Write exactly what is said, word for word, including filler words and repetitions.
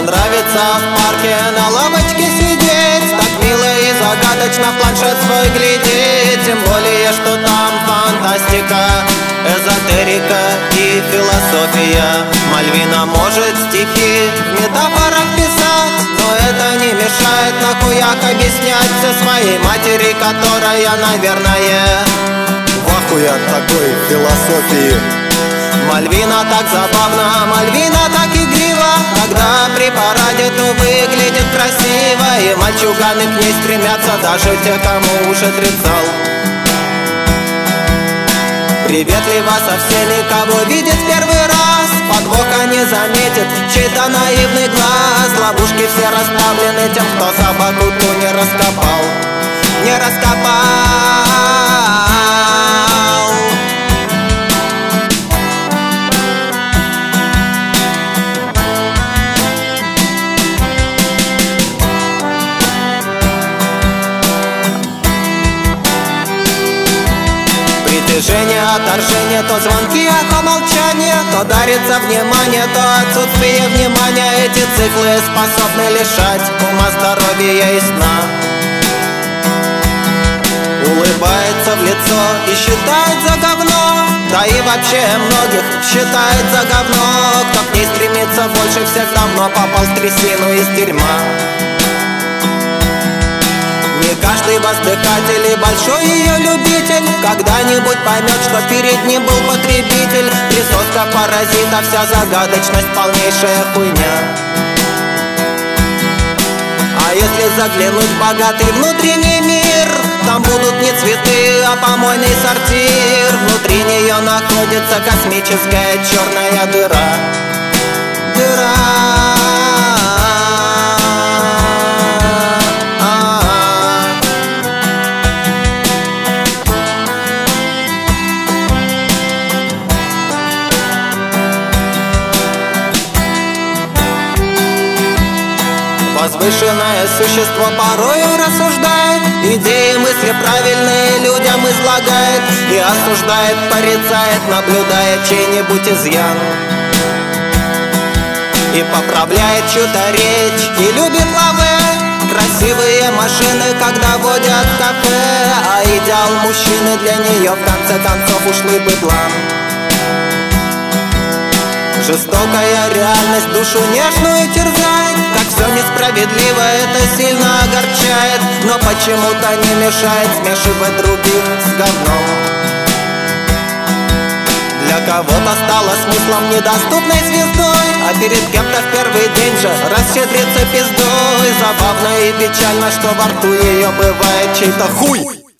нравится в парке на лавочке сидеть, так мило и загадочно в планшет свой глядеть. Тем более, что там фантастика, эзотерика и философия. Мальвина может стихи в метафорах писать, но это не мешает нахуяк объяснять все своей матери, которая, наверное, в ахуе от такой философии. Мальвина так забавна, Мальвина так игрива, когда при параде то выглядит красиво, и мальчуганы к ней стремятся, даже те, кому уже тридцал. Приветливо со всеми, кого видит первый раз, подвоха не заметит чей-то наивный глаз. Ловушки все расставлены тем, кто собаку ту не раскопал, не раскопал. Притяжение, отторжение, то звонки, а то молчание, то дарится внимание, то отсутствие внимания. Эти циклы способны лишать ума, здоровья и сна. Улыбается в лицо и считает за говно, да и вообще многих считает за говно. Кто к ней стремится больше всех, давно попал в трясину из тюрьма. Не каждый воздыхатель и большой ее любитель когда-нибудь поймет, что перед ним был потребитель. Присоска паразита, вся загадочность, полнейшая хуйня. А если заглянуть в богатый внутренний мир, там будут не цветы, а помойный сортир. Внутри нее находится космическая черная дыра. Дыра. Возвышенное существо порою рассуждает, идеи, мысли правильные людям излагает и осуждает, порицает, наблюдая чей-нибудь изъян. И поправляет чью-то речь, и любит лаве, красивые машины, когда водят в кафе. А идеал мужчины для нее в конце концов ушлый быдлан. Жестокая реальность душу нежную терзает, как все несправедливо, это сильно огорчает, но почему-то не мешает смешивать других с говном. Для кого-то стало смыслом недоступной звездой, а перед кем-то в первый день же расщедриться пиздой. Забавно и печально, что во рту ее бывает чей-то хуй.